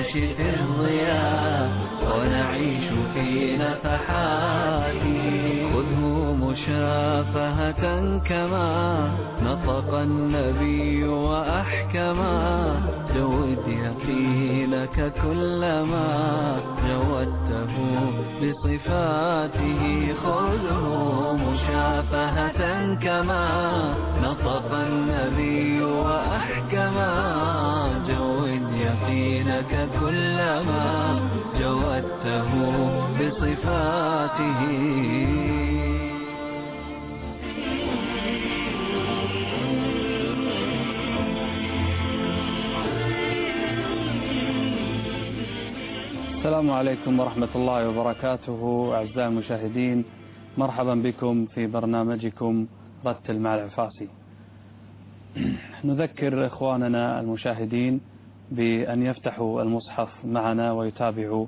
نمشي في الضياء ونعيش في نفحاته. خذه مشافهة كما نطق النبي وأحكما، جود يقينك كلما جودته بصفاته. خذه مشافهة كما نطق النبي وأحكما، جود يقينك كلما جودته بصفاته. السلام عليكم ورحمة الله وبركاته. أعزائي المشاهدين، مرحبا بكم في برنامجكم رتل مع العفاسي. نذكر إخواننا المشاهدين بأن يفتحوا المصحف معنا ويتابعوا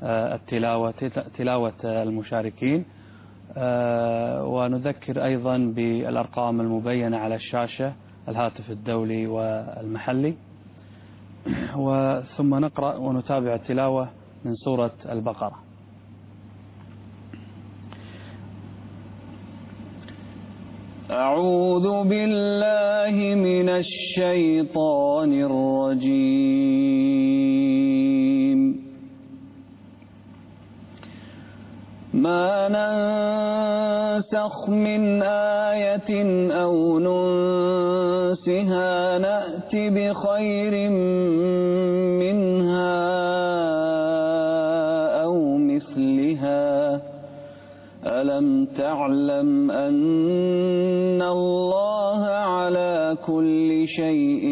تلاوة المشاركين، ونذكر أيضا بالأرقام المبينة على الشاشة، الهاتف الدولي والمحلي. وثم نقرأ ونتابع التلاوة من سورة البقرة. أعوذ بالله من الشيطان الرجيم. ما ننسخ من آية أو ننسها نأت بخير منها أو مثلها. ألم تعلم أن الله على كل شيء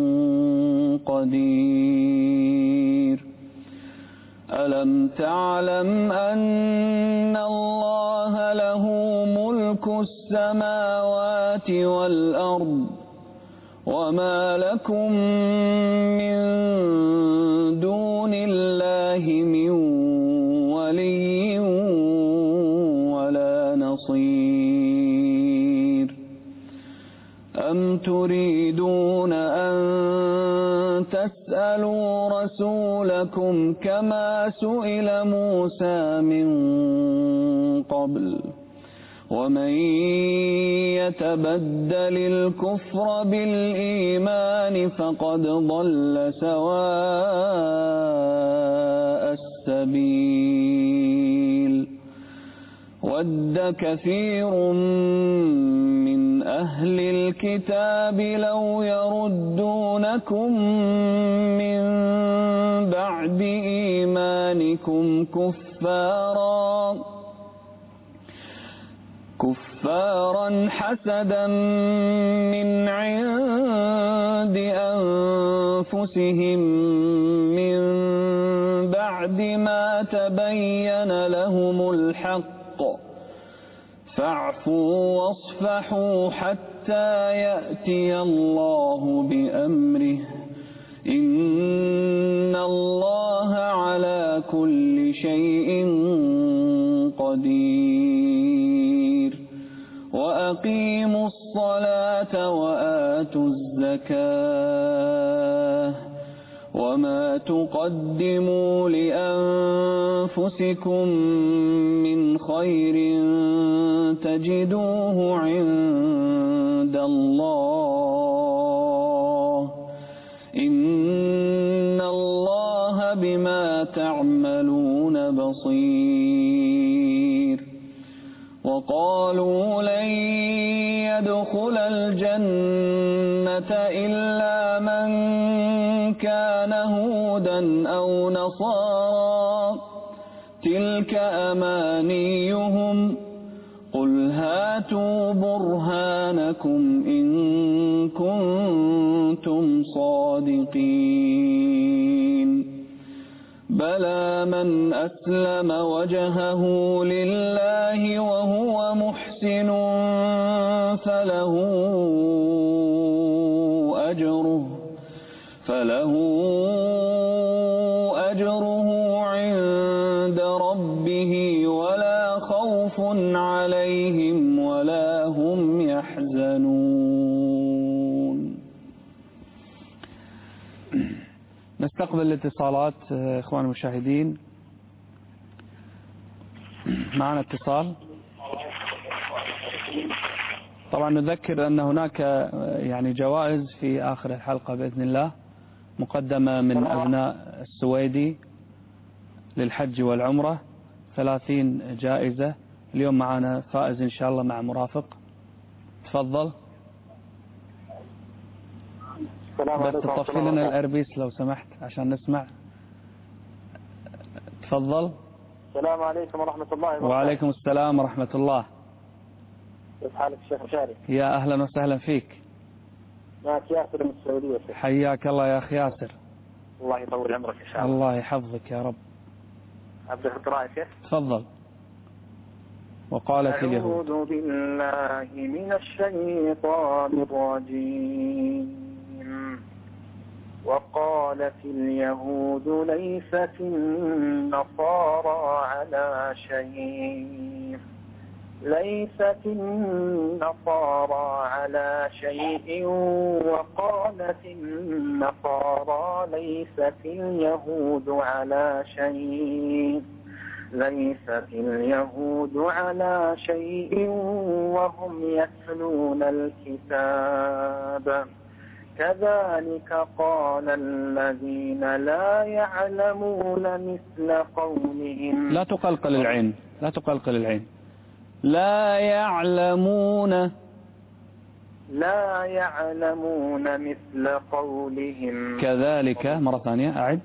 قدير؟ ألم تعلم أن الله له ملك السماوات والأرض وما لكم من دون الله من ولي ولا نصير؟ أم تريدون أن تسألوا رسولكم كما سئل موسى من قبل؟ ومن يتبدل الكفر بالإيمان فقد ضل سواء السبيل. ود كثير من أهل الكتاب لو يردونكم من بعد إيمانكم كفارا حسدا من عند أنفسهم من بعد ما تبين لهم الحق، فاعفوا واصفحوا حتى يأتي الله بأمره، إن الله على كل شيء قدير. وأقيموا الصلاة وآتوا الزكاة وما تقدموا لأنفسكم من خير تجدوه عند الله، إن الله بما تعملون بصير. وقالوا لن يدخل الجنة إلا من كان هودا أو نصارى، تلك أمانيهم، قل هاتوا برهانكم إن كنتم صادقين. بلى من أسلم وجهه لله وهو محسن فله أجره عند ربه ولا خوف عليهم ولا هم يحزنون. نستقبل الاتصالات إخوان المشاهدين. معنا اتصال. طبعا نذكر أن هناك يعني جوائز في آخر الحلقة بإذن الله مقدمة من أبناء السويدي للحج والعمرة، 30 جائزة. اليوم معنا فائز إن شاء الله مع مرافق. تفضل. بس تطفي لنا الأربيس لو سمحت عشان نسمع. تفضل. السلام عليكم ورحمة الله وبركاته. وعليكم السلام ورحمة الله. كيف حالك الشيخ مشاري؟ يا أهلا وسهلا فيك. معك ياسر من السعودية. حياك الله يا أخي ياسر. الله يطول عمرك إن شاء الله. الله يحفظك يا رب. أبدأ القراءة يا شيخ. تفضل. وقالت اليهود. أعوذ بالله من الشيطان الرجيم. وقالت اليهود ليست النصارى على شيء. ليست النصارى على شيء. وقالت النصارى ليست اليهود على شيء. ليست اليهود على شيء وهم يتلون الكتاب. كذلك قال الذين لا يعلمون مثل قولهم. لا تقلقل العين، لا تقلقل العين. لا يعلمون. لا يعلمون مثل قولهم. كذلك مرة ثانية أعد.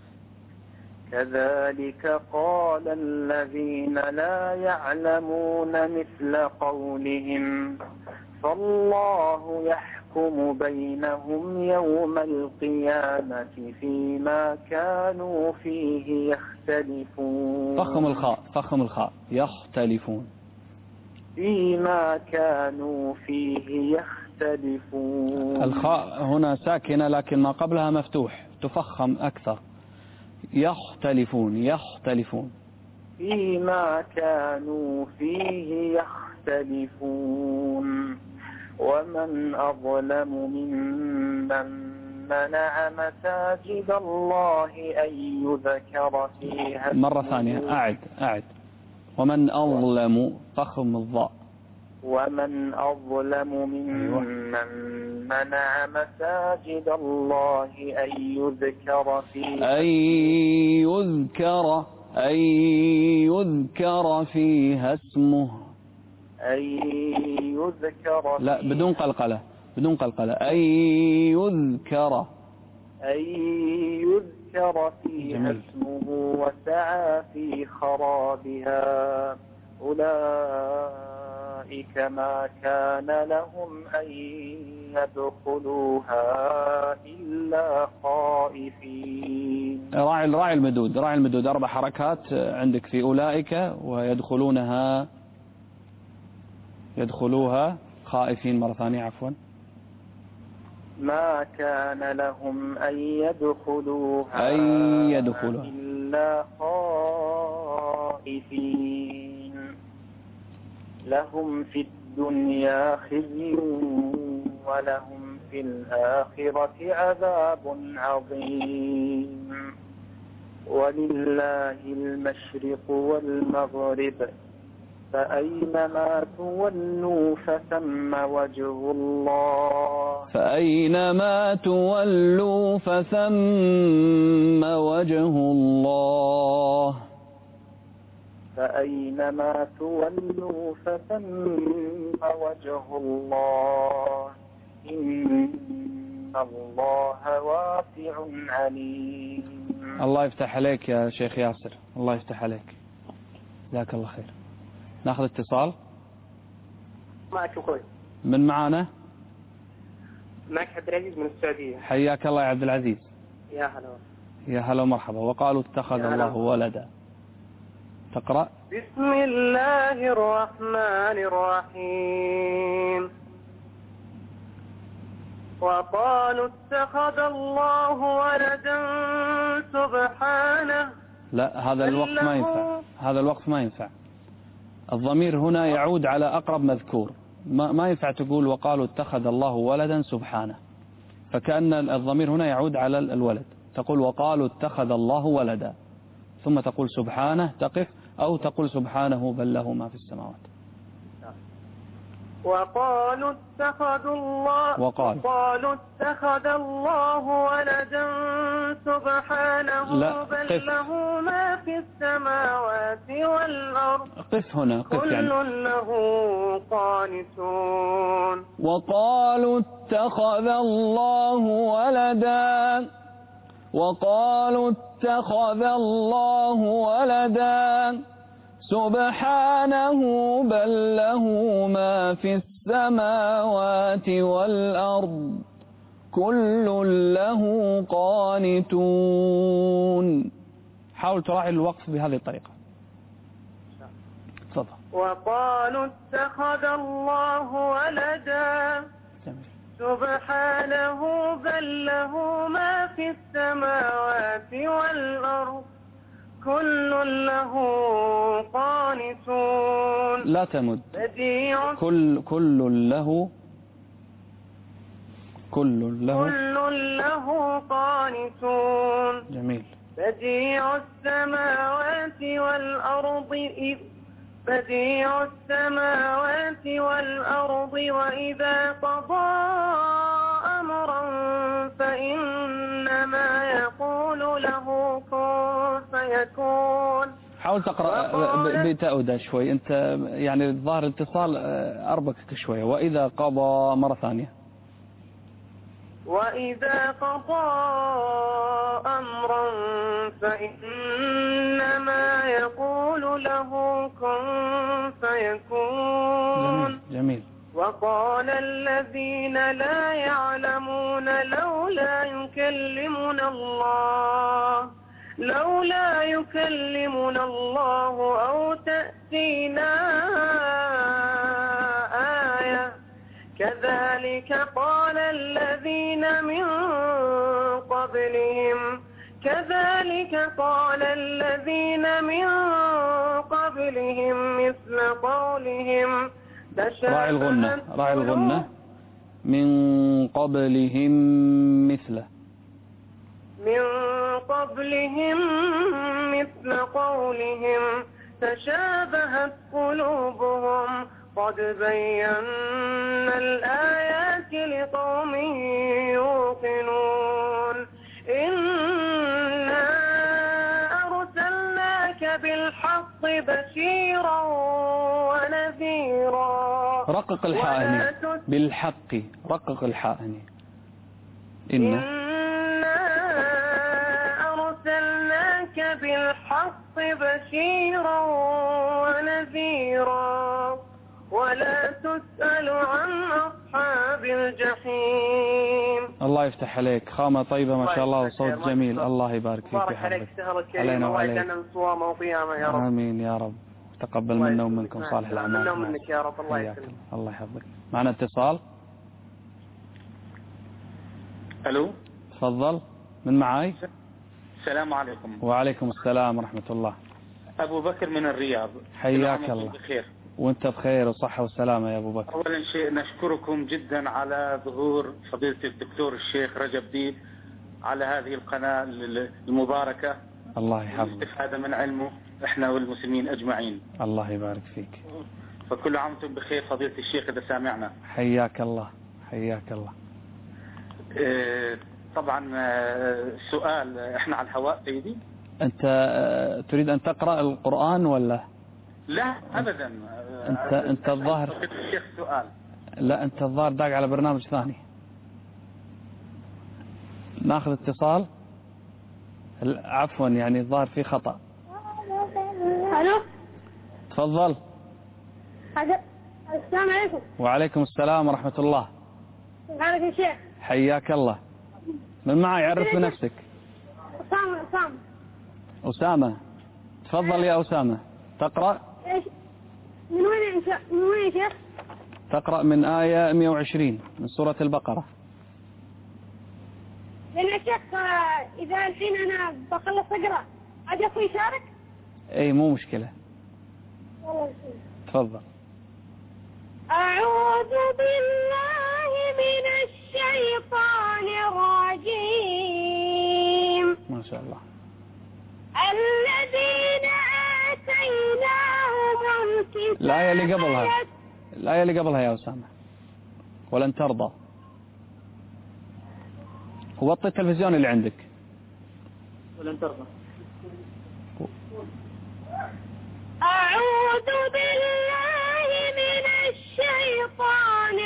كذلك قال الذين لا يعلمون مثل قولهم. فالله يحكم بينهم يوم القيامة فيما كانوا فيه يختلفون. فخم الخاء، فخم الخاء. يختلفون. فيما كانوا فيه يختلفون. الخاء هنا ساكنة لكن ما قبلها مفتوح، تفخم أكثر. يختلفون. يختلفون. فيما كانوا فيه يختلفون. ومن أظلم ممن منع مساجد الله أن يذكر فيها. مرة ثانية أعد. ومن أظلم. فخم الضاء. ومن أظلم ممن منع مساجد الله أن يذكر فيها. أن يذكر فيها اسمه. أن يذكر. لا بدون قلقلة، بدون قلقلة. أن يذكر. أن يذكر فيها اسمه وسعى في خرابها. أولئك ما كان لهم أن يدخلوها إلا خائفين. راعي المدود، راعي المدود 4 حركات عندك في أولئك، ويدخلونها يدخلوها خائفين. مرة ثانية عفوا. ما كان لهم أن يدخلوها إلا خائفين. لهم في الدنيا خزي ولهم في الآخرة عذاب عظيم. ولله المشرق والمغرب فأينما تولوا فثم وجه الله. فأينما تولوا فثم وجه الله. فأينما تولوا فثم وجه الله. إن الله واسع عليم. الله يفتح عليك يا شيخ ياسر، الله يفتح عليك، جزاك الله خير. ناخذ اتصال. معك أخوي. من معانا؟ معك عبد العزيز من السعودية. حياك الله يا عبد العزيز. يا هلا. يا هلا ومرحبا. وقالوا اتخذ الله ولدا. تقرأ. بسم الله الرحمن الرحيم. وقالوا اتخذ الله ولدا سبحانه. لا هذا الوقت ما ينفع، هذا الوقت ما ينفع. الضمير هنا يعود على أقرب مذكور، ما ينفع تقول وقالوا اتخذ الله ولدا سبحانه، فكأن الضمير هنا يعود على الولد. تقول وقالوا اتخذ الله ولدا، ثم تقول سبحانه تقف، أو تقول سبحانه بل له ما في السماوات. وقالوا اتخذ الله ولدا سبحانه بل له ما في السماوات والأرض قف هنا، قف كل يعني. له قانتون. وقالوا اتخذ الله ولدا، وقالوا اتخذ الله ولدا سبحانه بل له ما في السماوات والأرض كل له قانتون. حاول تراعي الوقف بهذه الطريقة. تفضل. وقالوا اتخذ الله ولدا سبحانه بل له ما في السماوات والأرض كل له قانتون. لا تمد. بديع كل له قانتون. جميل. بديع السماوات والأرض وإذا قضى أمرا فإنما يقول له كن فيكون. حاول تقرأ بتأودة شوي، أنت يعني الظاهر الاتصال أربكك شوية. وإذا قضى، مرة ثانية. وإذا قضى أمرا فإنما يقول له كن فيكون. جميل. وقال الذين لا يعلمون لولا يكلمنا الله أو تأتينا آية كذلك قال الذين من قبلهم مثل قولهم راعي الغنة من قبلهم مثل قولهم تشابهت قلوبهم قد بينا الآيات لقوم يوقنون. إنا أرسلناك بالحق بشيرا ونذيرا. رقق الحاء بالحق، رقق الحاء. إنا أرسلناك بالحق بشيرا ونذيرا ولا تسأل عن أصحاب الجحيم. الله يفتح عليك، خامة طيبة ما شاء الله وصوت جميل. الله يبارك فيك بارك عليك، سهل الكريم، الله يجعلنا صوامة وقيامة يا رب. آمين يا رب. تقبل منا ومنكم صالح الأعمال. منا ومنك يا رب. الله يسلمك. الله يحفظك. معنا اتصال. ألو. تفضل. من معاي؟ السلام عليكم. وعليكم السلام ورحمة الله. أبو بكر من الرياض. حياك الله. بخير. وانت بخير وصحة وسلامة يا أبو بكر. أولا شيء نشكركم جدا على ظهور فضيلة الدكتور الشيخ رجب ديب على هذه القناة المباركة. الله يحفظك. والاستفادة من علمه احنا والمسلمين أجمعين. الله يبارك فيك. فكل عام وانتم بخير فضيلة الشيخ إذا سامعنا. حياك الله. حياك الله. طبعا سؤال، احنا على الهواء سيدي. انت تريد ان تقرأ القرآن ولا؟ لا ابدا. انت الظاهر الشيخ سؤال. لا انت الظاهر داق على برنامج ثاني. ناخذ اتصال. عفوا يعني الظاهر في خطأ. الو. تفضل. السلام عليكم. وعليكم السلام ورحمة الله. حالك يا شيخ؟ حياك الله. من معي؟ عرف بنفسك. أسامة. تفضل يا أسامة. تقرأ. من وين يا شيخ؟ تقرأ من آية 120 من سورة البقرة. لأن يا شيخ إذا الحين أنا بخلص أقرأ أجي أخوي يشارك؟ أي مو مشكلة. والله تفضل. أعوذ بالله من الشيطان الرجيم. شاء الله. الذين آتيناهم الكتاب الآية اللي قبلها يا أسامة، ولن ترضى. وطي التلفزيون اللي عندك. ولن ترضى. أعوذ بالله من الشيطان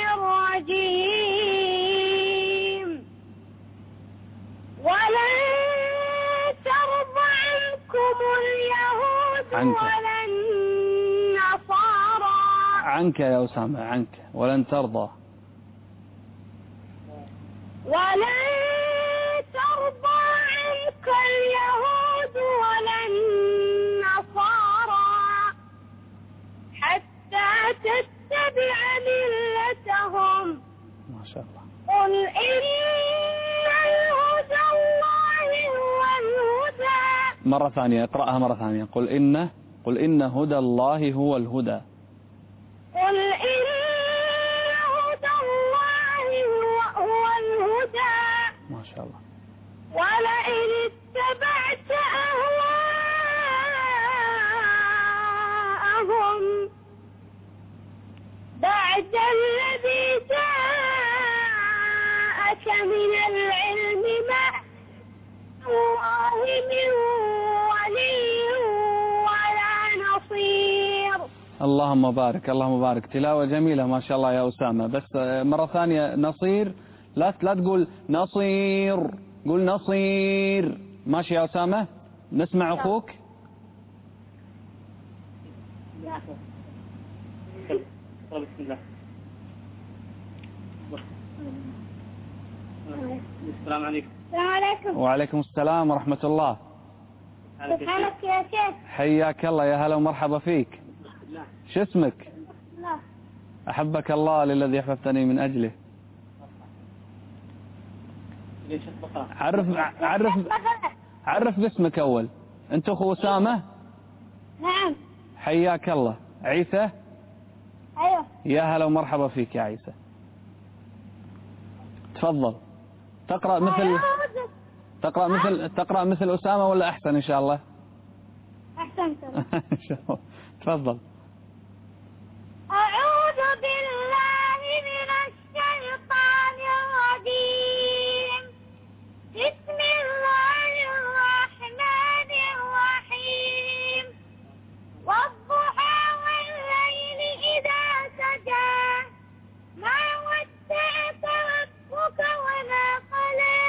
الرجيم. ولن ترضى عنكم اليهود ولا النصارى. عنك يا أسامة، عنك. ولن ترضى. ولن ترضى عنك اليهود ولا النصارى حتى تتبع ملتهم. ما شاء الله. قل إن هدى الله هو الهدى. مرة ثانية، اقرأها مرة ثانية. قل إن هدى الله هو الهدى. قل إن هدى الله هو الهدى. ما شاء الله. ولئن اتبعت أهواءهم بعد الذي جاءك من العلم ما الله من ولي ولا نصير. اللهم بارك، اللهم بارك. تلاوة جميلة ما شاء الله يا أسامة. بس مرة ثانية، نصير لا تقول نصير، قول نصير. ماشي يا أسامة؟ نسمع أخوك. بسم الله. السلام عليكم. السلام عليكم. وعليكم السلام ورحمة الله. سبحانك يا شيخ. حياك الله، يا هلا ومرحبا فيك. شو اسمك؟ لا. أحبك الله للذي أحببتني من أجله. عرف باسمك أول. أنت أخو أسامة؟ نعم. حياك الله. عيسى؟ أيوه. يا هلا ومرحبا فيك يا عيسى. تفضل. تقرأ مثل أسامة ولا أحسن إن شاء الله؟ أحسنت. إن شاء الله. تفضل. أعوذ بالله من الشيطان الرجيم. بسم الله الرحمن الرحيم. والضحى والليل إذا سجى ما ودعك ربك وما قلى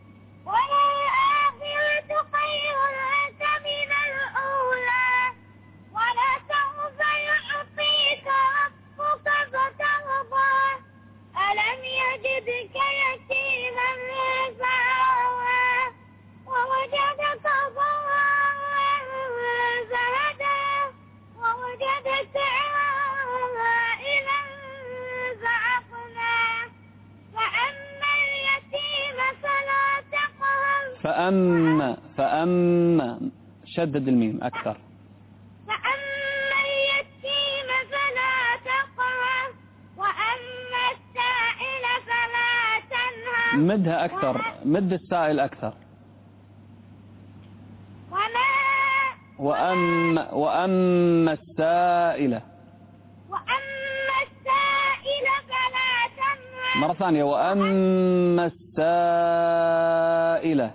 وللآخرة خير لك من الأولى ولسوف يعطيك ربك فترضى. ألم يجدك يتيما فآوى ووجدك ضالا فهدى ووجدك عائلا فأغنى. فأما اليتيم فلا تقهر. فأما شدد الميم أكثر. فأما اليتيم فلا تقهر وأما السائل فلا تنهر. مدها أكثر، مد السائل أكثر. وأما السائلة. وأما السائل فلا تنهر. مرة ثانية. وأما السائلة.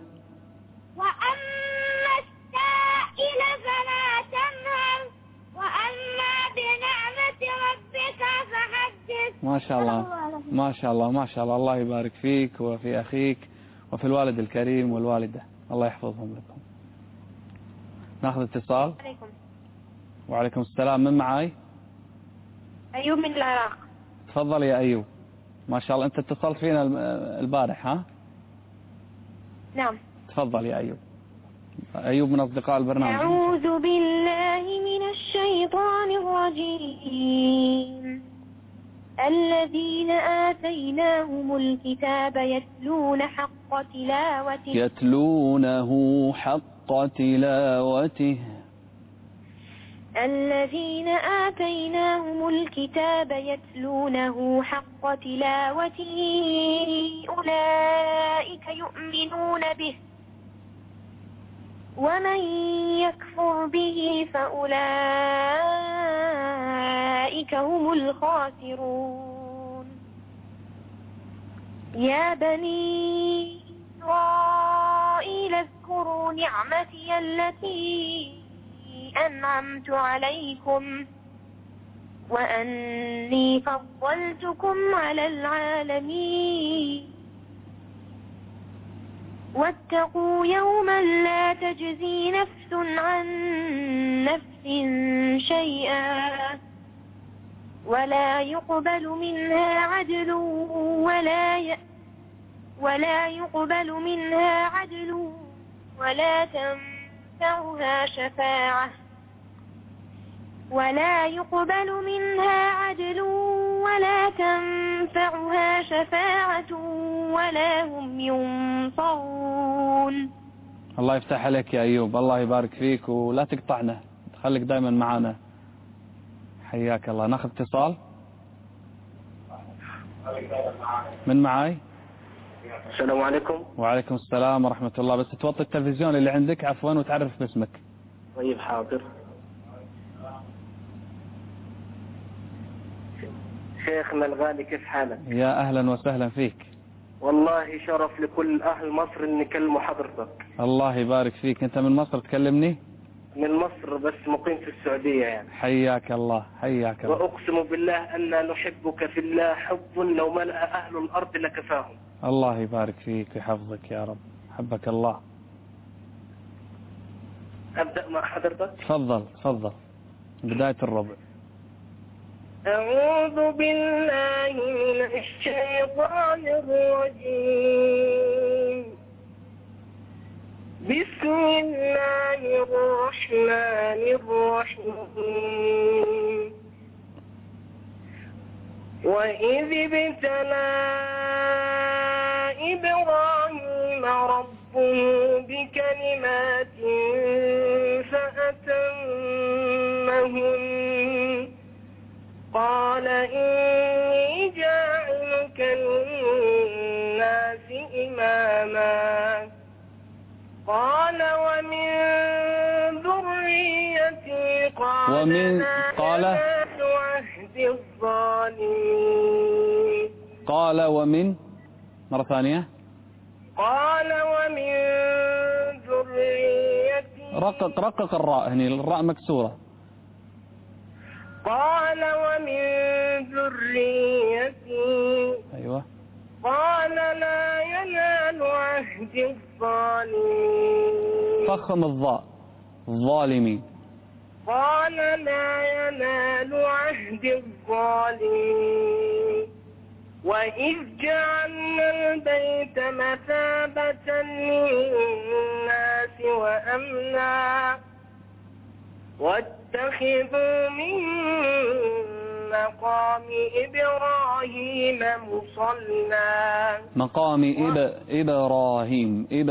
وأما السائل فلا تنهر وأما بنعمة ربك فحدث. ما شاء الله، ما شاء الله، ما شاء الله. الله يبارك فيك وفي أخيك وفي الوالد الكريم والوالدة، الله يحفظهم لكم. ناخذ اتصال. عليكم. وعليكم السلام. من معاي؟ أيوب من العراق. تفضل يا أيوب. ما شاء الله أنت اتصلت فينا البارح ها؟ نعم. تفضل يا أيوب. أيوب من أصدقاء البرنامج. أعوذ بالله من الشيطان الرجيم. الذين آتيناهم الكتاب يتلونه حق تلاوته. الذين آتيناهم الكتاب يتلونه حق تلاوته أولئك يؤمنون به ومن يكفر به فأولئك هم الخاسرون. يا بني إسرائيل اذكروا نعمتي التي أنعمت عليكم وأني فضلتكم على العالمين. واتقوا يوما لا تجزي نفس عن نفس شيئا ولا يقبل منها عدل ولا تنفعها شفاعة ولا هم ينصرون. الله يفتح عليك يا أيوب، الله يبارك فيك ولا تقطعنا، خليك دائما معنا. حياك الله. ناخذ اتصال. من معاي؟ السلام عليكم. وعليكم السلام ورحمة الله. بس توطي التلفزيون اللي عندك عفوا وتعرف باسمك. طيب حاضر. شيخنا الغالي كيف حالك؟ يا أهلا وسهلا فيك. والله شرف لكل أهل مصر إني كلموا حضرتك. الله يبارك فيك. أنت من مصر تكلمني؟ من مصر بس مقيم في السعودية يعني. حياك الله حياك الله. وأقسم بالله أننا نحبك في الله حب لو ملأ أهل الأرض لكفاهم. الله يبارك فيك ويحفظك يا رب. حبك الله. أبدأ مع حضرتك. تفضل بداية الربع. أعوذ بالله من الشيطان الرجيم. بسم الله الرحمن الرحيم. وإذ ابتلى إبراهيم ربه بكلمات فأتمهن قال إني جاعلك للناس إماما قال ومن ذريتي قال عهد الظالمين. قال ومن مرة ثانية. قال ومن ذريتي. رقق الراء هني، الراء مكسورة. قال ومن ذريتي. أيوة. قال لا ينال عهد الظالمين. فخم الضاء الظالمين. قال لا ينال عهد الظالمين. وإذ جعلنا البيت مثابة للناس وأمنا واتخذوا من مقام إبراهيم مصلى. مقام إبراهيم. من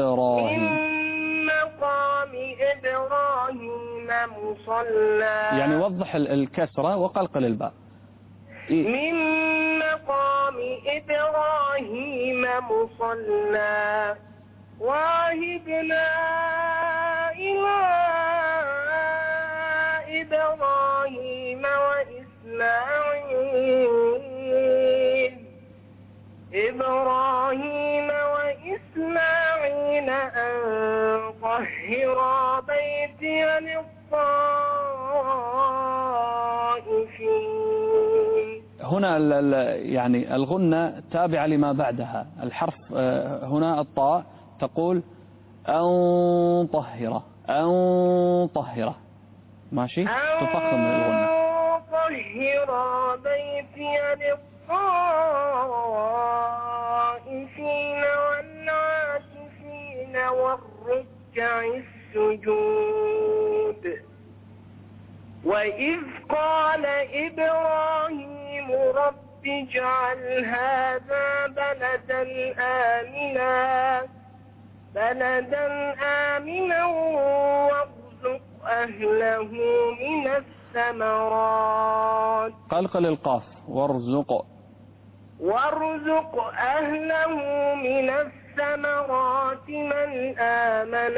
مقام إبراهيم مصلى. يعني وضح الكسرة وقلقل الباء. من مقام إبراهيم مصلى وعهدنا إلى إبراهيم وإسماعيل أن طهرا بيتي للطائفين. هنا يعني الغنة تابعة لما بعدها. الحرف هنا الطاء تقول أن طهرة ماشي، تفخم الغنة. طهر بيتي للطائفين والعاكفين والركع السجود. وإذ قال إبراهيم رب اجعل هذا بلدا آمنا وارزق أهله من الثمرات. قلقل القاف وارزق أهله من الثمرات الثمرات من آمن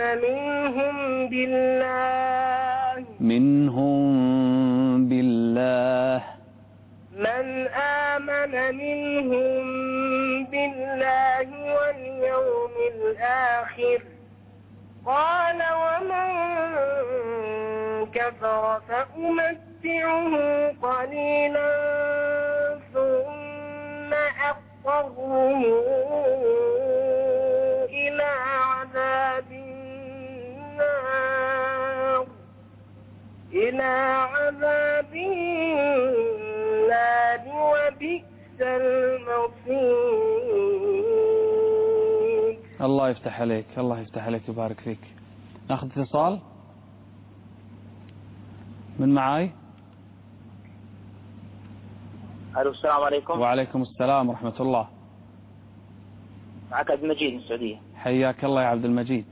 منهم بالله واليوم الآخر قال ومن كفر فأمتعه قليلا ثم أضطره إلى عذاب النار وبئس المصير. الله يفتح عليك، الله يفتح عليك ويبارك فيك. ناخذ اتصال من معاي. الو السلام عليكم. وعليكم السلام ورحمة الله. معك عبد المجيد من السعودية. حياك الله يا عبد المجيد،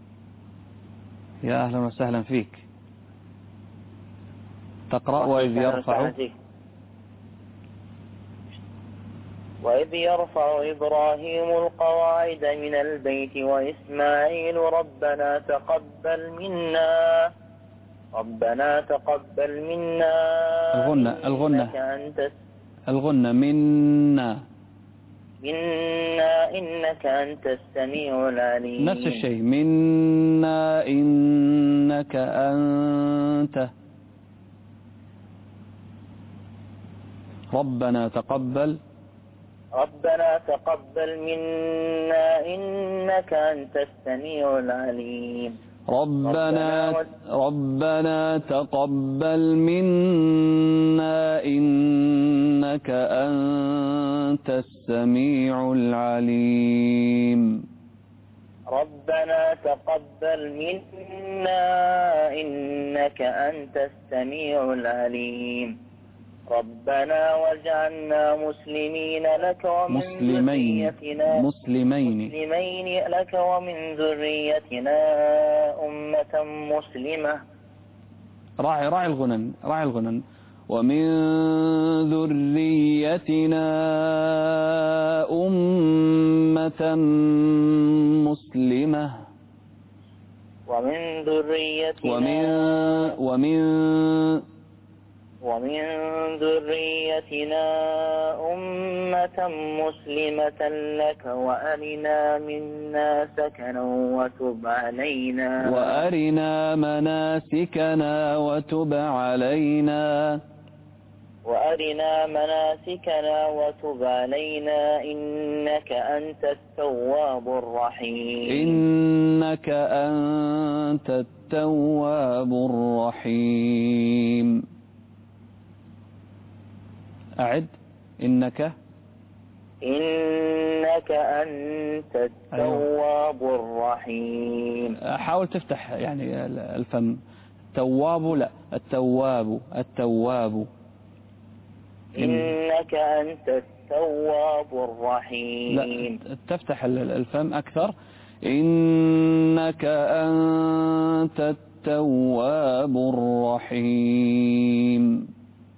يا أهلا وسهلا فيك. تقرأ وإذ يرفع إبراهيم القواعد من البيت وإسماعيل ربنا تقبل منا الغنة منا إنك أنت السميع العليم. نفس الشيء، منا إنك أنت. ربنا تقبل منا إنك أنت السميع العليم. ربنا تقبل منا إنك أنت السميع العليم. ربنا تقبل منا إنك أنت السميع العليم. ربنا واجعلنا مسلمين لك ومن ذريتنا أمة مسلمة. راعي الغنن. ومن ذريتنا أمة مسلمة. ومن ذريتنا أمة مسلمة لك وأرنا مناسكنا وتب علينا إنك أنت التواب الرحيم. أعد. إنك أنت التواب الرحيم. حاول تفتح يعني الفم. تواب لا، التواب. إنك أنت التواب الرحيم. لا، تفتح الفم أكثر. إنك أنت التواب الرحيم.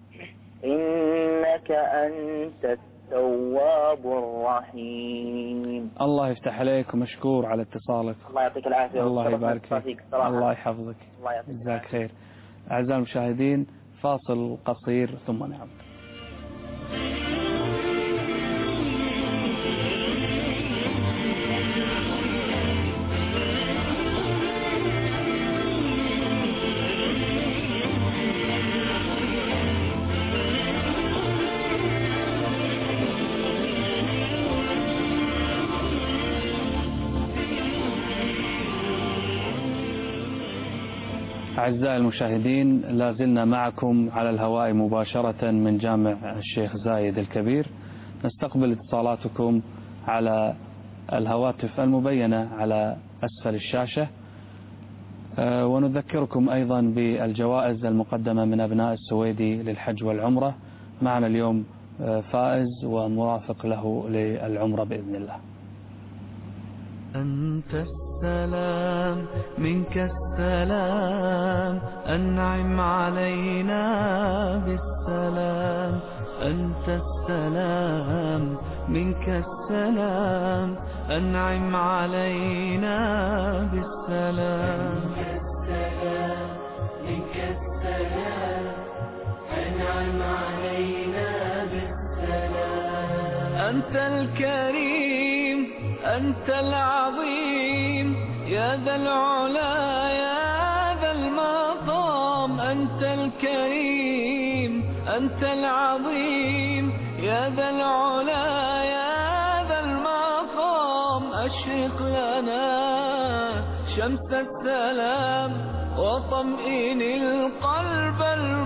إنك أنت التواب الرحيم. الله يفتح عليك ومشكور على اتصالك. الله يعطيك العافية. الله يبارك فيك. الله يحفظك. جزاك خير. أعزائي المشاهدين، فاصل قصير ثم نعود. أعزائي المشاهدين، لا زلنا معكم على الهواء مباشرة من جامع الشيخ زايد الكبير. نستقبل اتصالاتكم على الهواتف المبينة على أسفل الشاشة، ونذكركم أيضا بالجوائز المقدمة من أبناء السويدي للحج والعمرة. معنا اليوم فائز ومرافق له للعمرة بإذن الله. أنت السلام منك السلام، أنعم علينا بالسلام. أنت السلام منك السلام، أنعم علينا بالسلام. منك السلام أنعم علينا بالسلام. أنت الكريم أنت العظيم يا ذا العلا يا ذا المقام. أنت الكريم أنت العظيم يا ذا العلا يا ذا المقام. أشرق لنا شمس السلام وطمئن القلب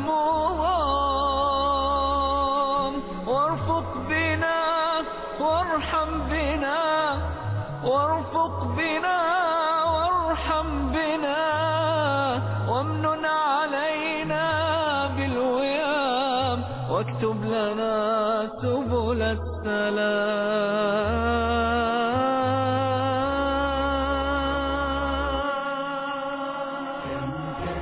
المغام. وارفق بنا وارحم بنا وارفق بنا وارحم بنا وامنن علينا بالويام واكتب لنا سبل السلام.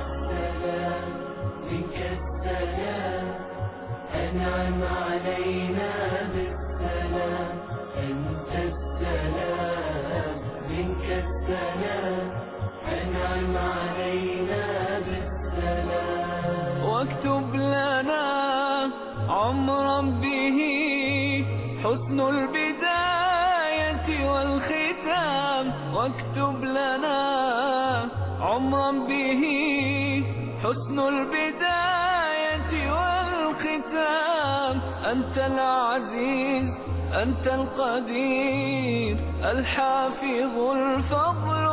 منك السلام أنعم علينا بالسلام. أنت السلام منك السلام أنعم علينا بالسلام. واكتب لنا عمرا به حسن البداية والختام. واكتب لنا عمرا به حسن البداية والختام. أنت العزيز أنت القدير الحافظ الفضل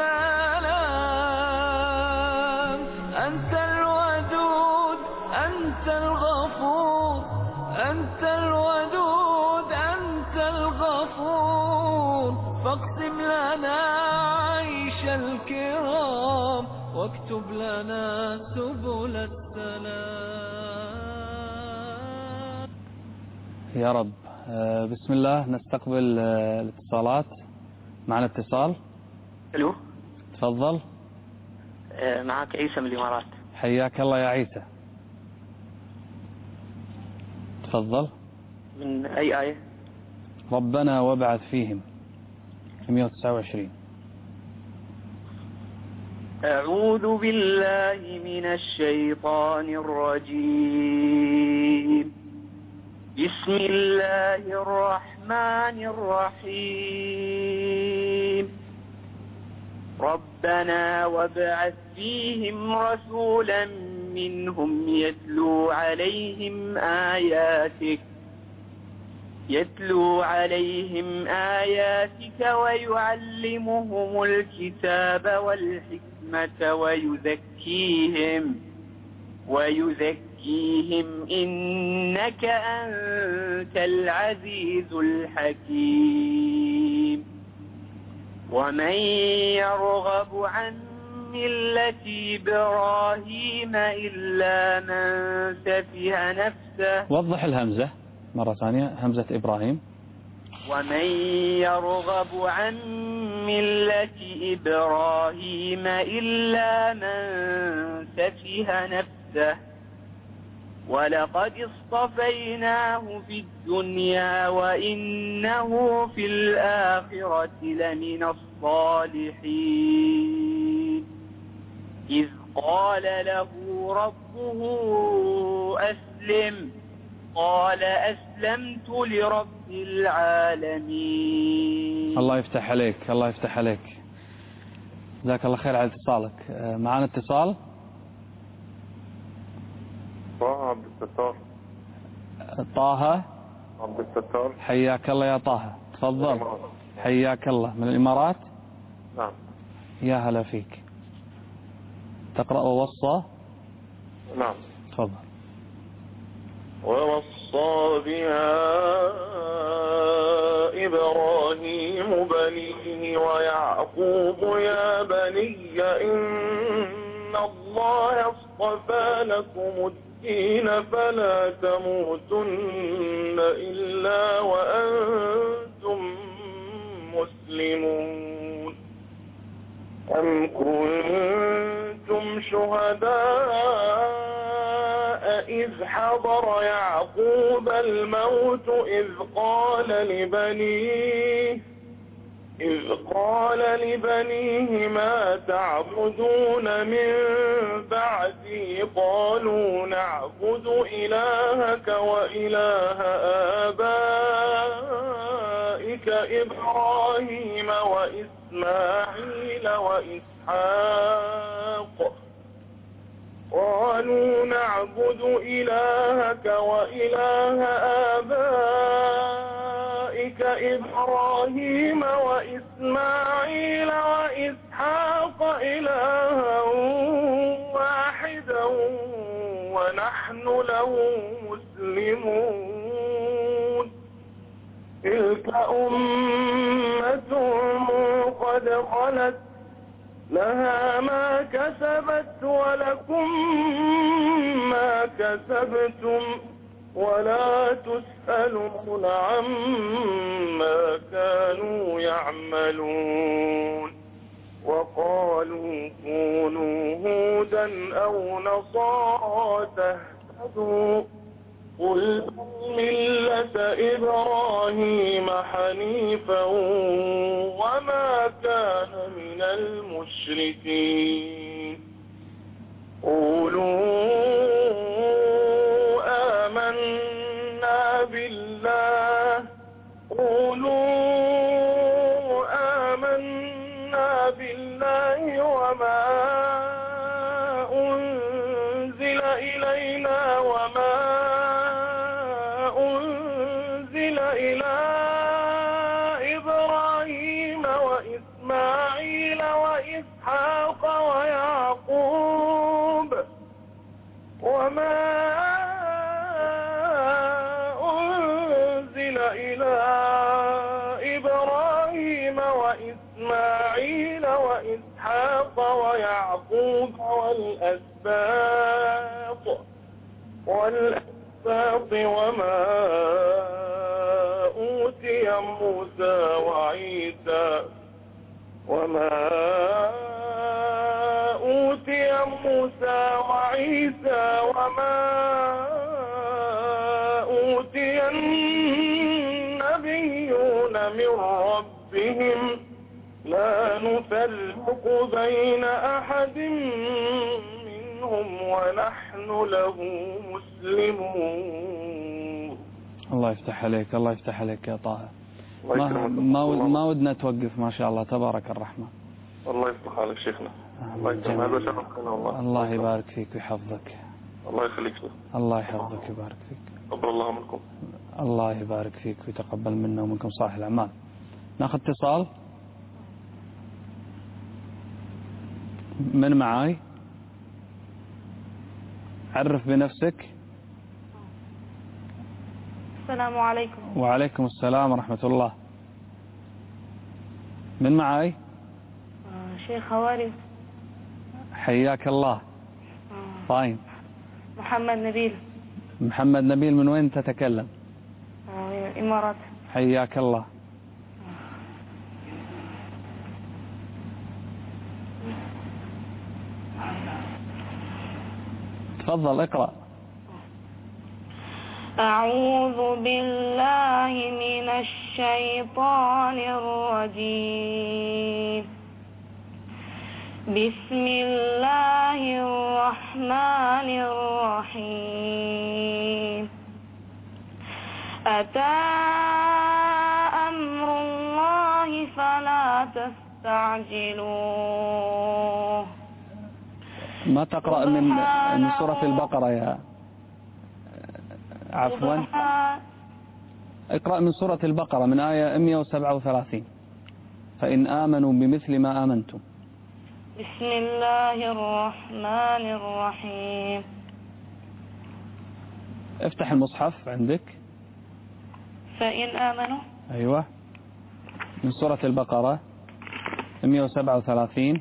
السلام. أنت الودود أنت الغفور أنت الودود أنت الغفور. فاقسم لنا عيش الكرام واكتب لنا سبل السلام. يا رب. بسم الله نستقبل الاتصالات. معنا اتصال. الو تفضل. معك عيسى من الإمارات. حياك الله يا عيسى. تفضل. من أي آية؟ ربنا وابعث فيهم 129. أعوذ بالله من الشيطان الرجيم. بسم الله الرحمن الرحيم. ربنا وابعث فيهم رسولا منهم يتلو عليهم آياتك ويعلمهم الكتاب والحكمة ويزكيهم إنك أنت العزيز الحكيم. ومن يرغب عن ملة إبراهيم إلا من سفه نفسه. وضح الهمزة مرة ثانية، همزة إبراهيم. ومن يرغب عن ملة إبراهيم إلا من سفه نفسه ولقد اصطفيناه في الدنيا وإنه في الآخرة لمن الصالحين. إذ قال له ربه أسلم قال أسلمت لرب العالمين. الله يفتح عليك، الله يفتح عليك، جزاك الله خير على اتصالك. معنا اتصال. طه عبد الستار. طه عبد الستار. حياك الله يا طه، تفضل. حياك الله من الإمارات. نعم. يا هلا فيك. تقرأ ووصى. نعم. تفضل. ووصى بها إبراهيم بنيه ويعقوب يا بني إن الله اصطفى لكم الدين فلا تموتن إلا وأنتم مسلمون. أم كنتم شهداء إذ حضر يعقوب الموت إذ قال إذ قال لبنيه ما تعبدون من بعدي قالوا نعبد إلهك وإله آبائك إبراهيم وإسماعيل وإسحاق قالوا نعبد إلهك وإله آبائك إبراهيم وإسماعيل وإسحاق إلها واحدا ونحن له مسلمون تلك أمة قد خلت لها ما كسبت ولكم ما كسبتم ولا تسألون عما كانوا يعملون وقالوا كونوا هودا أو نصارى تهتدوا قل ملة إبراهيم حنيفا وما كان من المشركين قولوا آمنا بالله وما أنزل إلينا وما أنزل إلى إبراهيم وإسماعيل وإسحاق ويعقوب وما أنزل إلى إبراهيم وإسماعيل وإسحاق ويعقوب والأسباط وما أوتي موسى وعيسى وما أوتي النبيون من ربهم لا نفرق بين أحد منهم ونحن له مسلمون. الله يفتح عليك، الله يفتح عليك يا طه. ما ودنا توقف، ما شاء الله تبارك الرحمن. الله يفتح عليك شيخنا. الله يكرمك، هذا شرفنا والله. الله يبارك فيك ويحفظك. الله يخليك شيخ. الله يحفظك ويبارك فيك. تقبل الله منكم. الله يبارك فيك ويتقبل منا ومنكم صالح الأعمال. ناخذ اتصال. من معاي؟ عرف بنفسك. السلام عليكم. وعليكم السلام ورحمة الله. من معاي؟ شيخ خواري. حياك الله. طيب. محمد نبيل. محمد نبيل، من وين تتكلم؟ من الإمارات. حياك الله. تفضل اقرأ. أعوذ بالله من الشيطان الرجيم. بسم الله الرحمن الرحيم. أتى أمر الله فلا تستعجلوه. ما تقرأ من سورة البقرة يا عفوا، اقرأ من سورة البقرة من آية 137. فإن آمنوا بمثل ما آمنتم. بسم الله الرحمن الرحيم. افتح المصحف عندك. فإن آمنوا. أيوة، من سورة البقرة 137.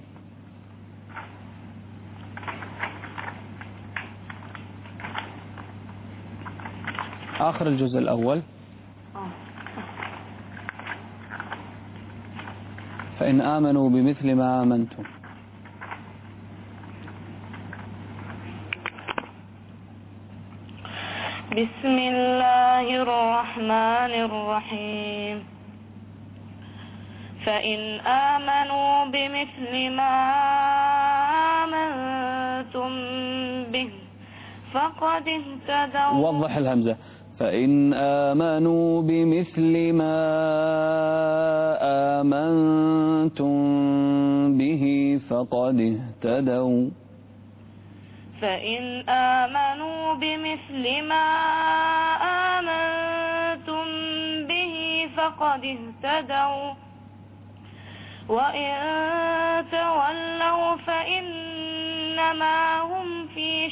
آخر الجزء الأول. فإن آمنوا بمثل ما آمنتم. بسم الله الرحمن الرحيم. فإن آمنوا بمثل ما آمنتم به فقد اهتدوا. وضح الهمزة. فإن آمنوا بمثل ما آمنتم به فقد اهتدوا. فإن آمنوا بمثل ما آمنتم به فقد اهتدوا وإن تولوا فإنما هم في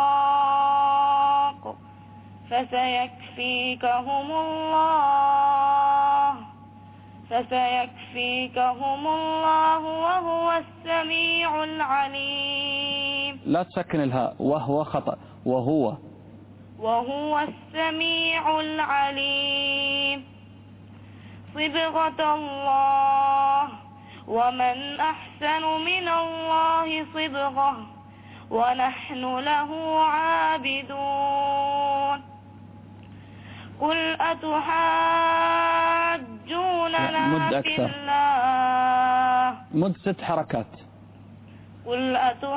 شقاق فسيكفيكهم الله وهو السميع العليم. لا تسكن الهاء، وهو خطأ، وهو السميع العليم. صبغة الله ومن أحسن من الله صبغة ونحن له عابدون. قل أتحاجوننا في الله. مد 6 حركات. قل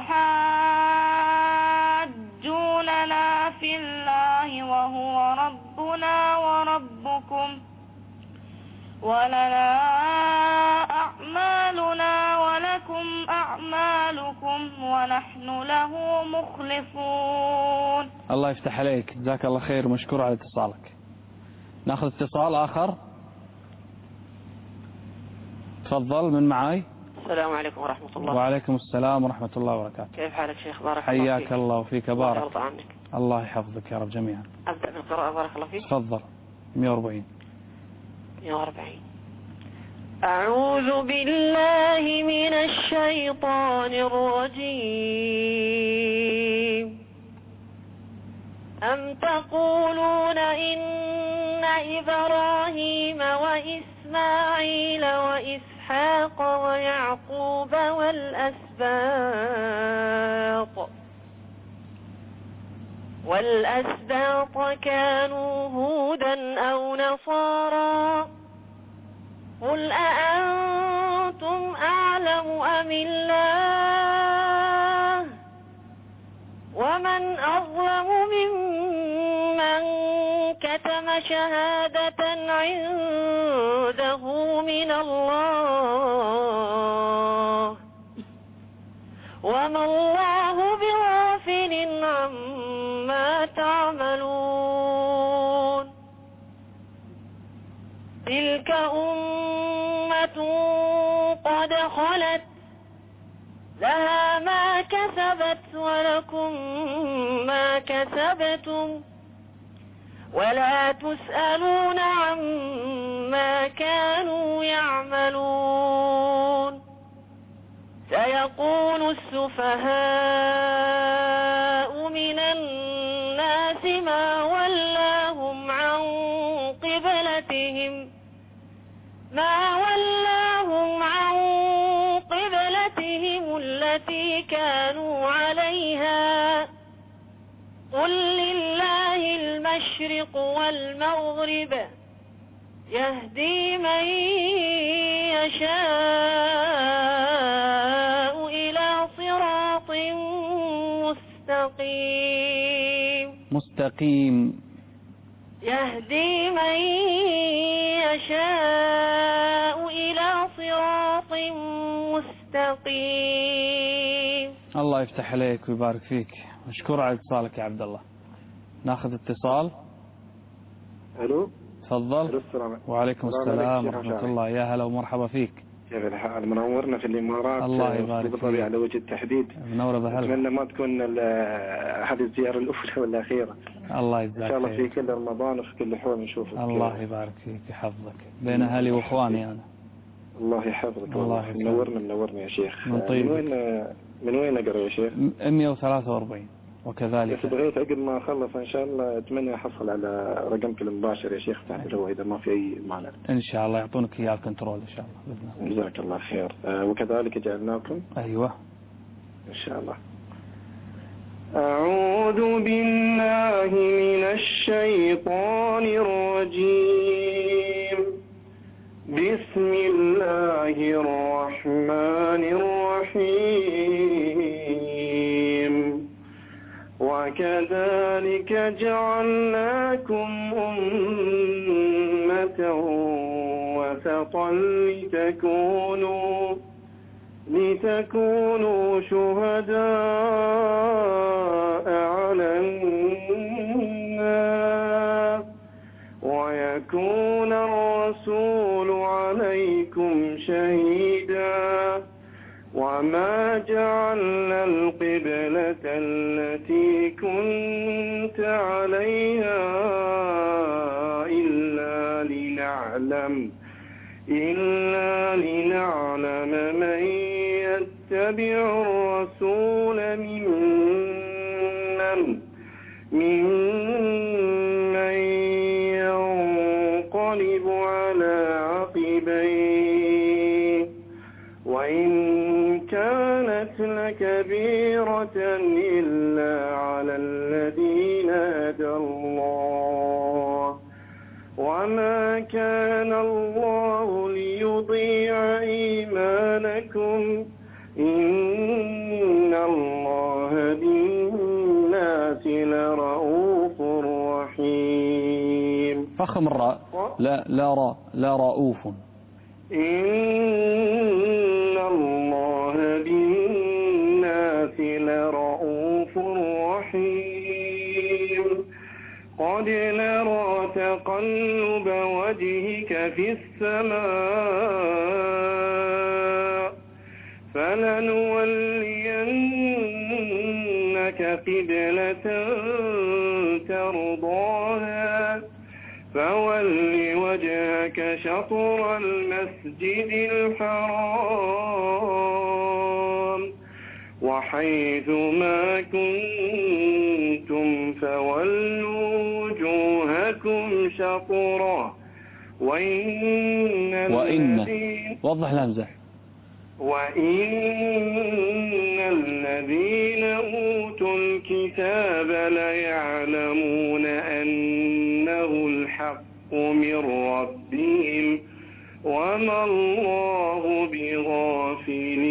أتحاجوننا في الله وهو ربنا وربكم ولنا أعمالنا ولكم أعمالكم ونحن له مخلصون. الله يفتح عليك، جزاك الله خير، مشكور على اتصالك. ناخذ اتصال آخر. تفضل، من معاي؟ السلام عليكم ورحمة الله. وعليكم السلام ورحمة الله وبركاته. كيف حالك شيخ؟ بارك الله فيك. حياك الله وفيك، بارك. الله يرضى عنك. الله يحفظك يا رب جميعا. أبدأ بالقراءة بارك الله فيك. تفضل. 140. أعوذ بالله من الشيطان الرجيم. أم تقولون إن إبراهيم وإسماعيل وإسحاق ويعقوب والأسباط كانوا هودا أو نصارى قل أأنتم أعلم أم الله ومن أظلم ممن كتم شهادة عنده من الله وما الله بغافل عما تعملون. تلك أمة قد خلت لها ما كسبت ولكم ما كسبتم ولا تسألون عما كانوا يعملون. سيقول السفهاء من الناس ما ولاهم عن قبلتهم التي كانوا عليها قل لله المشرق والمغرب يهدي من يشاء إلى صراط مستقيم. يهدي من يشاء إلى صراط مستقيم. الله يفتح عليك ويبارك فيك، مشكور على اتصالك يا عبد الله. ناخذ اتصال. الو تفضل. وعليكم السلام ورحمة الله. يا هلا ومرحبا فيك. كيف الحال؟ منورنا في الإمارات. الله يبارك فيك. على وجه التحديد. منورة بهلا. أتمنى ما تكون هذه الزيارة الأولى والأخيرة. الله يجزاك إن شاء الله في كل رمضان وفي كل حول نشوفك. الله يبارك فيك يحفظك بين أهلي وإخواني أنا. الله يحفظك. الله منورنا يا شيخ. من طيب. من وين أقرأ يا شيخ؟ 143 وكذلك. بس بغيت قبل ما أخلص إن شاء الله أتمنى أحصل على رقمك المباشر يا شيخ تعال هو إذا ما في أي مانع. إن شاء الله يعطونك إياه الكنترول إن شاء الله بإذن الله. جزاك الله خير. وكذلك جعلناكم. أيوة إن شاء الله. أعوذ بالله من الشيطان الرجيم. بسم بسم الله الرحمن الرحيم وكذلك جعلناكم أمة وسطا لتكونوا شهداء على الناس ويكون الرسول عليكم شهيدا وما جعلنا القبلة التي كنت عليها إلا لنعلم من يتبع الرسول ممن ينقلب على عقبيه وإن كانت لكبيرة إلا على الذين هدى الله وما كان الله ليضيع إيمانكم إن الله بالناس لرؤوف رحيم. فخم الراء لا رؤوف. إن الله بالناس لرؤوف رحيم. قد نرى تقلب وجهك في السماء فلنولينك قبلة ترضاها فول وجهك شطر المسجد الحرام وحيث ما كنتم فولوا وجوهكم شطره وضح الهمزة. وإن الذين أوتوا الكتاب ليعلمون أنه الحق من ربهم وما الله بغافل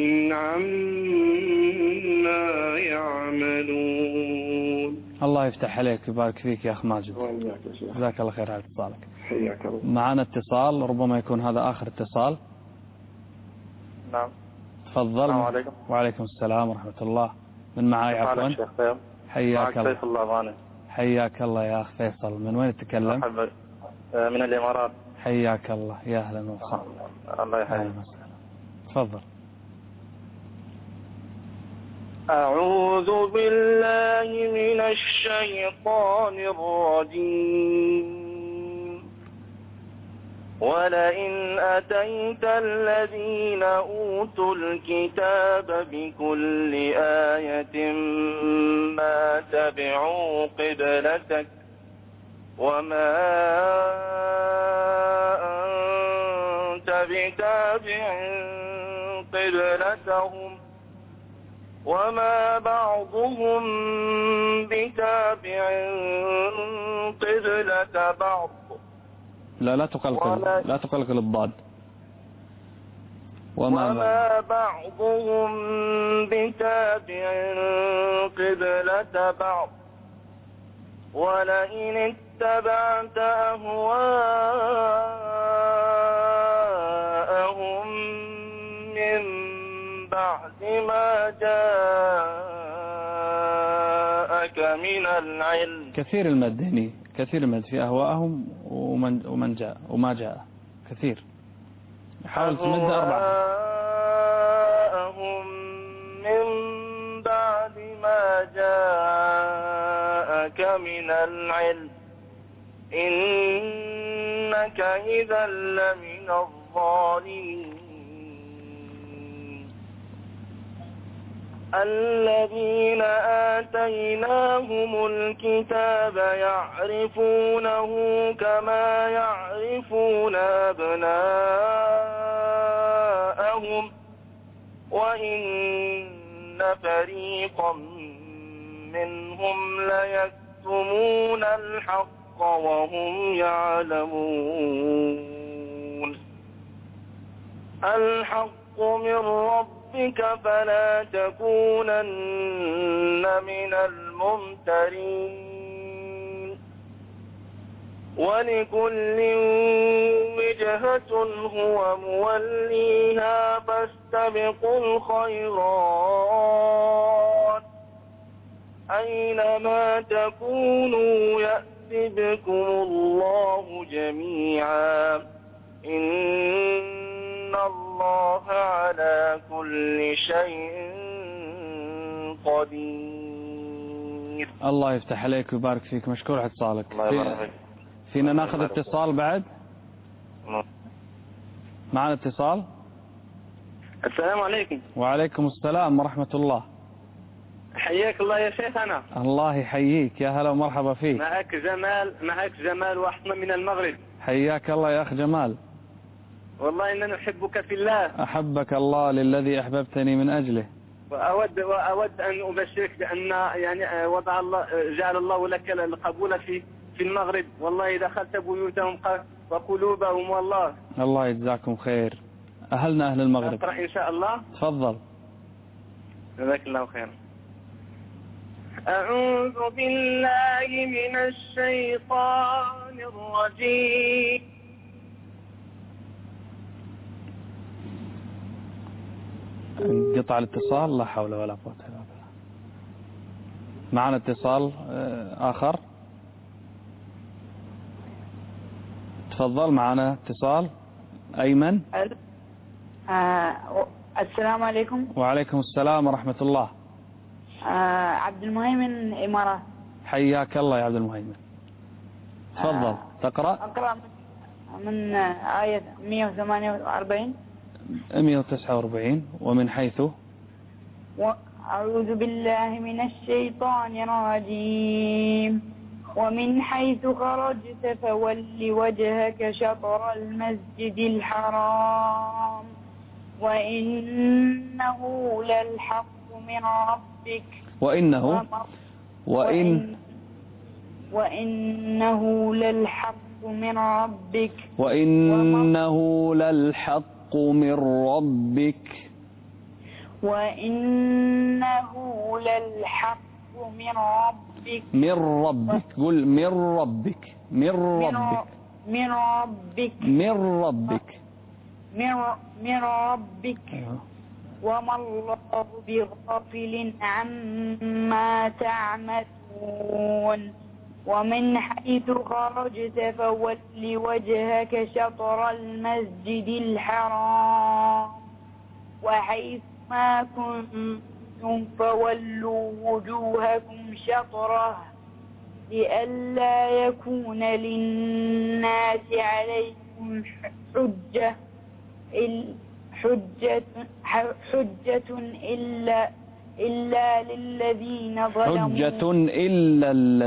عما يعملون. الله يفتح عليك ويبارك فيك يا أخ ماجد. جزاك الله خير على اتصالك. حياك الله. معنا اتصال، ربما يكون هذا آخر اتصال. نعم. تفضل. السلام عليكم. وعليكم السلام ورحمة الله. من معاي عفوا؟ حياك الله. فيصل معنا. حياك الله يا أخ فيصل. من وين تتكلم؟ من الإمارات. حياك الله، يا أهلا وسهلا. الله يحييك. تفضل. أعوذ بالله من الشيطان الرجيم. ولئن أتيت الذين أوتوا الكتاب بكل آية ما تبعوا قبلتك وما أنت بتابع قبلتهم وما بعضهم بتابع قبلة بعض. لا تقلقل الضاد. وما بعضهم بتابع قبلة بعض ولئن اتبعت أهواءهم من بعد ما جاءك من العلم. كثير المد هنا، كثير المد في أهواءهم ومن جاء وما جاء كثير. حاول تمد 4. أهواءهم من بعد ما جاءك من العلم إنك إذا لمن الظالمين. الذين آتيناهم الكتاب يعرفونه كما يعرفون أبناءهم وإن فريقا منهم ليكتمون الحق وهم يعلمون. الحق من ربك فلا تكونن من الممترين ولكل وجهة هو موليها فاستبقوا الخيرات أينما تكونوا يأتي بكم الله جميعا إن الله على كل شيء قدير. الله يفتح عليك ويبارك فيك، مشكور على اتصالك. فينا ناخذ اتصال بعد؟ معنا اتصال. السلام عليكم. وعليكم السلام ورحمة الله. حياك الله يا شيخنا. الله يحييك، يا هلا ومرحبا فيك. معك جمال وأحمد من المغرب. حياك الله يا أخ جمال. والله إننا نحبك في الله. أحبك الله للذي أحببتني من أجله. وأود أن أبشرك بأن يعني جعل الله لك القبول في المغرب، والله دخلت بيوتهم وقلوبهم والله. الله يجزاكم خير. أهلنا أهل المغرب. أقرأ إن شاء الله. تفضل. جزاك الله خير. أعوذ بالله من الشيطان الرجيم. قطع الاتصال، لا حول ولا قوة إلا بالله. معنا اتصال آخر. تفضل، معنا اتصال. أيمن. السلام عليكم. وعليكم السلام ورحمة الله. عبد المهيمن إمارات. حياك الله يا عبد المهيمن. تفضل تقرأ. أقرأ من آية 148 149 ومن حيث. أعوذ بالله من الشيطان الرجيم. ومن حيث خرجت فول وجهك شطر المسجد الحرام وإنه للحق من ربك وإنه للحق من ربك وإنه للحق من ربك وإنه للحق من ربك من ربك. قل من ربك. من ربك. من ربك. من ربك. من ربك. وما الله بغافل عما تعملون. ومن حيث خرجت فول وجهك شطر المسجد الحرام وحيث ما كنتم فولوا وجوهكم شطره لئلا يكون للناس عليكم حجة إلا للذين ظلموا حجة إلا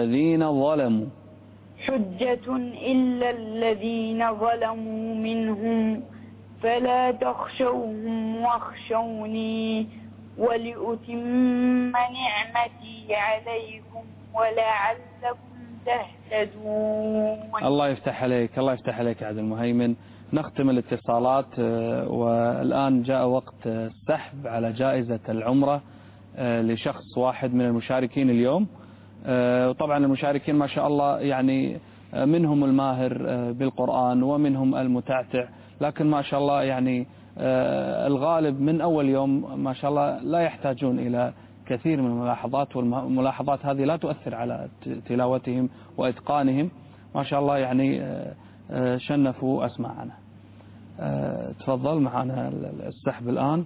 الذين ظلموا منهم فلا تخشوهم واخشوني ولأتم نعمتي عليكم ولعلكم تهتدون. الله يفتح عليك، الله يفتح عليك يا عبد المهيمن. نختم الاتصالات، والآن جاء وقت السحب على جائزة العمرة لشخص واحد من المشاركين اليوم. وطبعا المشاركين ما شاء الله يعني منهم الماهر بالقرآن ومنهم المتعتع، لكن ما شاء الله يعني الغالب من أول يوم ما شاء الله لا يحتاجون إلى كثير من الملاحظات، والملاحظات هذه لا تؤثر على تلاوتهم وإتقانهم ما شاء الله، يعني شنفوا أسماعنا. تفضل معنا السحب الآن.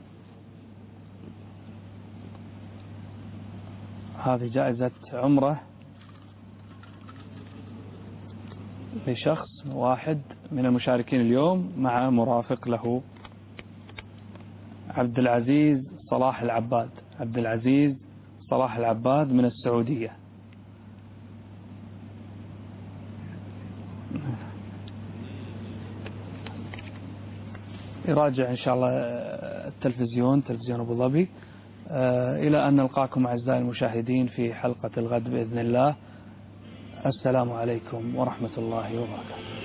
هذه جائزة عمرة لشخص واحد من المشاركين اليوم مع مرافق له عبد العزيز صلاح العباد. عبد العزيز صلاح العباد من السعودية. يراجع إن شاء الله التلفزيون، تلفزيون أبو ظبي. إلى أن نلقاكم أعزائي المشاهدين في حلقة الغد بإذن الله. السلام عليكم ورحمة الله وبركاته.